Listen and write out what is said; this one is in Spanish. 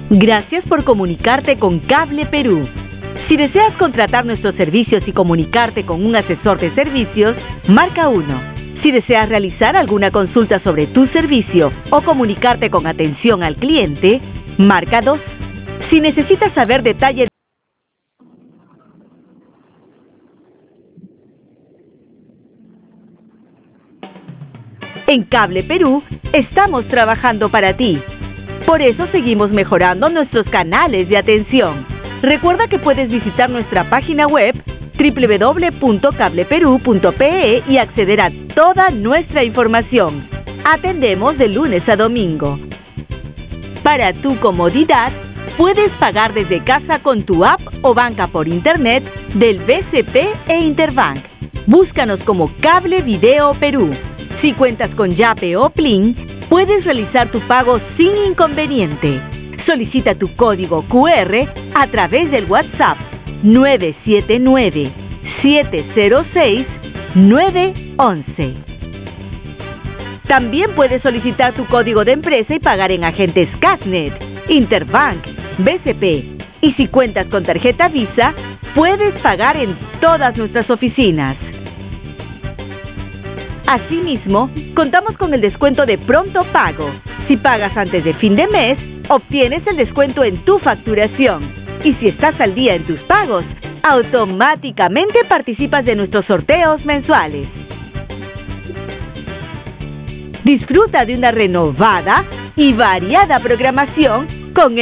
Gracias por comunicarte con Cable Perú. Si deseas contratar nuestros servicios y comunicarte con un asesor de servicios, marca 1. Si deseas realizar alguna consulta sobre tu servicio o comunicarte con atención al cliente, marca 2. Si necesitas saber detalles en Cable Perú, estamos trabajando para ti. Por eso seguimos mejorando nuestros canales de atención. Recuerda que puedes visitar nuestra página web www.cableperu.pe y acceder a toda nuestra información. Atendemos de lunes a domingo. Para tu comodidad, puedes pagar desde casa con tu app o banca por internet del BCP e Interbank. Búscanos como Cable Video Perú. Si cuentas con Yape o Plin, puedes realizar tu pago sin inconveniente. Solicita tu código QR a través del WhatsApp 979-706-911. También puedes solicitar tu código de empresa y pagar en agentes Casnet, Interbank, BCP. Y si cuentas con tarjeta Visa, puedes pagar en todas nuestras oficinas. Asimismo, contamos con el descuento de pronto pago. Si pagas antes de fin de mes, obtienes el descuento en tu facturación. Y si estás al día en tus pagos, automáticamente participas de nuestros sorteos mensuales. Disfruta de una renovada y variada programación con